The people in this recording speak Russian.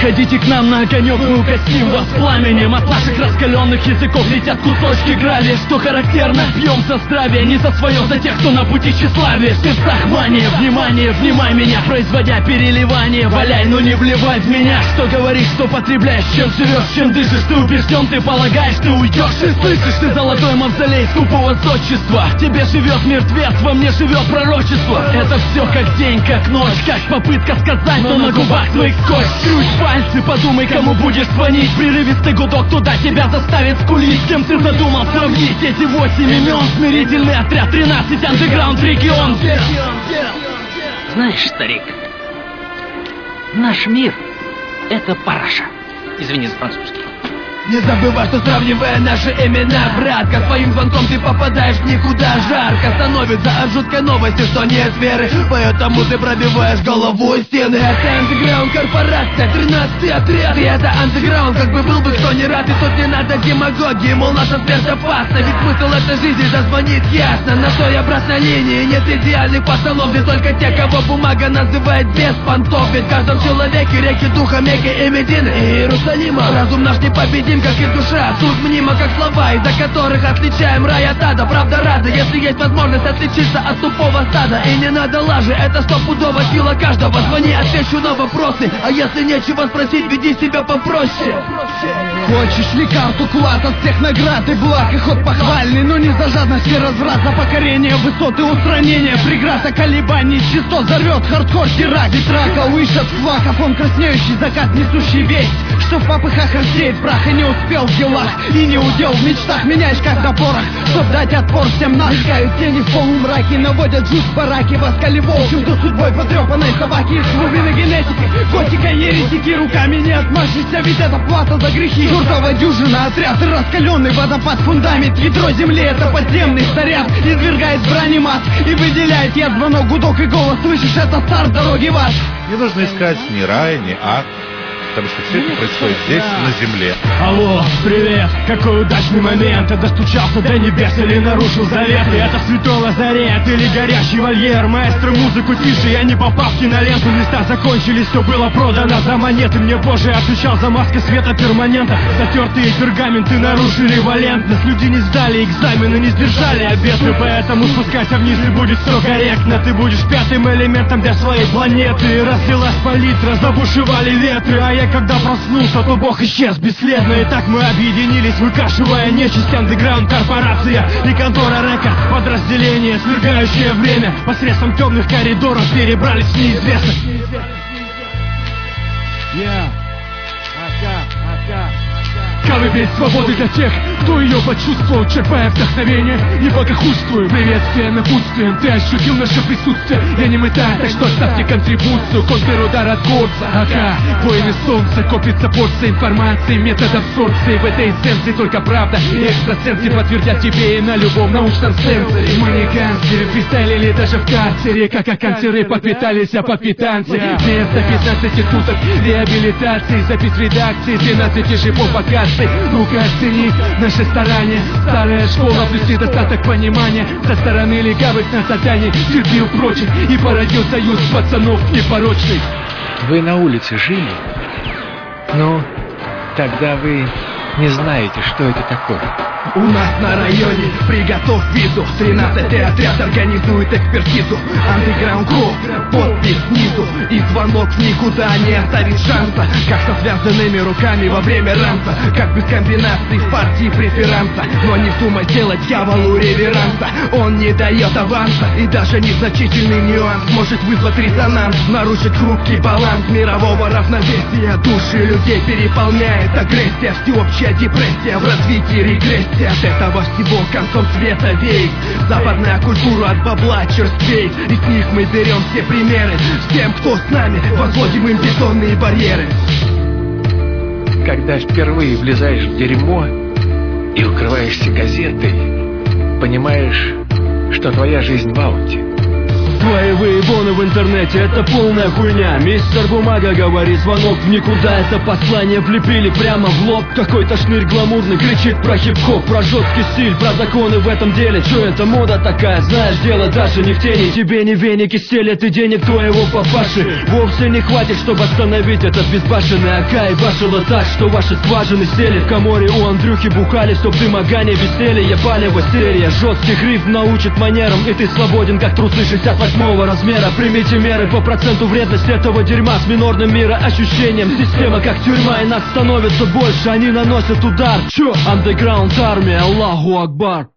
Приходите к нам на огонек, мы угостим вас пламенем. От наших раскаленных языков летят кусочки грави. Что характерно, пьем со здравия, не за свое, за тех, кто на пути тщеславия. В сердцах мания, внимание, внимай меня, производя переливание. Валяй, но не вливай в меня. Что говоришь, что потребляешь, чем живешь, чем дышишь. Ты убежден, ты полагаешь, ты уйдешь и слышишь. Ты золотой мавзолей скупого зодчества. В тебе живет мертвец, во мне живет пророчество. Это все как день, как ночь, как попытка сказать, но на губах твоих скотч. Скруть пальцы, подумай, кому будешь звонить. Прерывистый гудок туда тебя заставит скулить. С кем ты задумал сравнить эти 8 имен? Смирительный отряд 13, андеграунд регион. Знаешь, старик, наш мир — это параша. Извини за французский. Не забывай, что сравнивая наши имена, братка, своим звонком ты попадаешь в никуда. Жарко становится от жуткой новости, что нет веры, поэтому ты пробиваешь голову и стены. Это андеграунд корпорация, 13-й отряд. И это андеграунд, как бы был бы кто не рад. И тут не надо демагогии, мол, наша смерть опасна. Ведь смысл этой жизни дозвонит ясно. На той обратной линии нет идеальных пацанов, где только те, кого бумага называет без понтов. Ведь в каждом человеке реки духа Мекки и Медины и Иерусалима. Разум наш непобедим, как и душа, суть мнима, как слова, из-за которых отличаем рай от ада. Правда рада, если есть возможность отличиться от тупого стада. И не надо лажи, это стопудово сила каждого. Звони, отвечу на вопросы, а если нечего спросить, веди себя попроще. Хочешь ли карту, клад от всех наград и благ, и ход похвальный, но не за жадность и разврат, за покорение высоты, устранение преград, а колебаний частот взорвет хардкор теракт. Ветрака вышат флаг, фон краснеющий закат, несущий весть, что в попыхах рассеет прах. И не успел в делах, и не удел в мечтах. Меняешь как на порох, чтоб дать отпор всем нам. Мелькают тени в полумраке, наводят жуть в бараке. Воскали волчью за судьбой потрепанной собаки. Из глубины генетики, готика еретики. Руками не отмашешься, ведь это плата за грехи. Чертова дюжина, отряд, раскаленный водопад, фундамент. Ядро земли, это подземный снаряд. Извергает брани мат и выделяет яд, звонок, гудок и голос. Слышишь, это старт дороги в ад. Не нужно искать ни рай, ни ад, потому что все это происходит здесь, на земле. Алло, привет, какой удачный момент. Я достучался до небес или нарушил завет. И это святой лазарет или горящий вольер. Маэстро, музыку тише, я не попал в киноленту. Места закончились, все было продано за монеты. Мне Боже отвечал за маской света перманента. Затертые пергаменты нарушили валентность. Люди не сдали экзамены, не сдержали обеты. Поэтому спускайся вниз и будет все корректно. Ты будешь пятым элементом для своей планеты. Разлилась палитра, забушевали ветры. А я когда проснулся, то Бог исчез бесследно. И так мы объединились, выкашивая нечисть. Андеграунд корпорация и контора Рекорд. Подразделение, свергающее время. Посредством темных коридоров перебрались в неизвестность. Колыбель свободы для тех, кто ее почувствовал, черпая вдохновение и богохульствую. Приветствие напутствием, ты ощутил наше присутствие. Я не мытаю, так что ставьте контрибуцию. Контрудар от горца, ага, воины солнца. Копится порция информации, метод абсорбции. В этой эссенции только правда и экстрасенсы подтвердят тебе и на любом научном сенсоре. Мы не гангстеры, фристайлили даже в карцере. Как оканцеры подпитались, а подпитанцы. Вместо 15 суток реабилитации, запись редакции 12 же по вакансии. Ну-ка оцени наши старания. Старая школа плюс недостаток понимания со стороны легавых на задание терпил прочих и породил союз пацанов непорочных. Вы на улице жили? Ну, тогда вы не знаете, что это такое. У нас на районе приготовь визу. 13-й отряд организует экспертизу. Андеграунд Кроу, подпись снизу. И звонок в никуда не оставит шанса. Как со связанными руками во время ранца. Как без комбинаций в партии преферанса. Но не вздумай делать дьяволу реверанса. Он не дает аванса. И даже незначительный нюанс может вызвать резонанс. Нарушить хрупкий баланс мирового равновесия. Души людей переполняет агрессия. Всеобщая депрессия в развитии регрессии. От этого всего концом света веет. Западная культура от бабла черствеет. И с них мы берем все примеры. С тем, кто с нами, возводим им бетонные барьеры. Когда впервые влезаешь в дерьмо и укрываешься газетой, понимаешь, что твоя жизнь в ауте. Твои выебоны в интернете, это полная хуйня. Мистер Бумага говорит, звонок в никуда. Это послание влепили прямо в лоб. Какой-то шнырь гламурный кричит про хип-хоп, про жесткий стиль, про законы в этом деле. Чё это мода такая, знаешь, дело даже не в тени. Тебе не веники стелят и денег твоего папаши вовсе не хватит, чтобы остановить этот безбашенный АК. И башило так, что ваши скважины сели. В коморе у Андрюхи бухали, чтоб дымогане веселье. Ебалева серия жестких рифм научит манерам, и ты свободен, как трусы 68-го размера. Примите меры по проценту вредности этого дерьма с минорным мироощущением. Система как тюрьма, и нас становится больше, они наносят удар. Чё? Андеграунд армия, Аллаху Акбар.